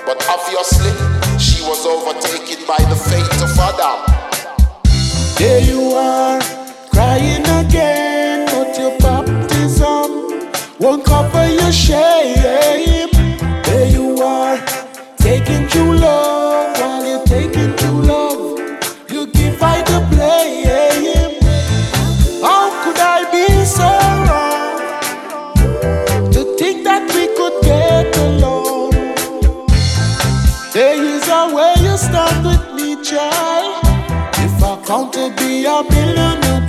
but obviously she was overtaken by the fate of Adam. There you are, crying again, but your baptism won't cover your shame. There you are, taking true love. While you're taking true love, you give I the blame. How could I be so wrong to think that we could get along? There is a way you start with me, child. If I count to be a million,